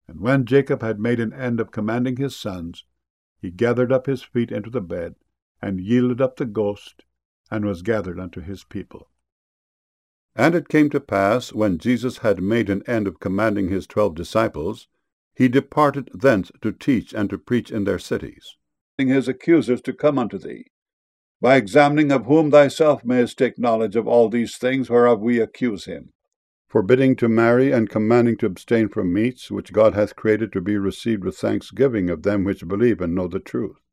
And when Jacob had made an end of commanding his sons, he gathered up his feet into the bed, and yielded up the ghost, and was gathered unto his people. And it came to pass, when Jesus had made an end of commanding his 12 disciples, he departed thence to teach and to preach in their cities, his accusers to come unto thee, by examining of whom thyself mayest take knowledge of all these things whereof we accuse him, forbidding to marry, and commanding to abstain from meats, which God hath created to be received with thanksgiving of them which believe and know the truth.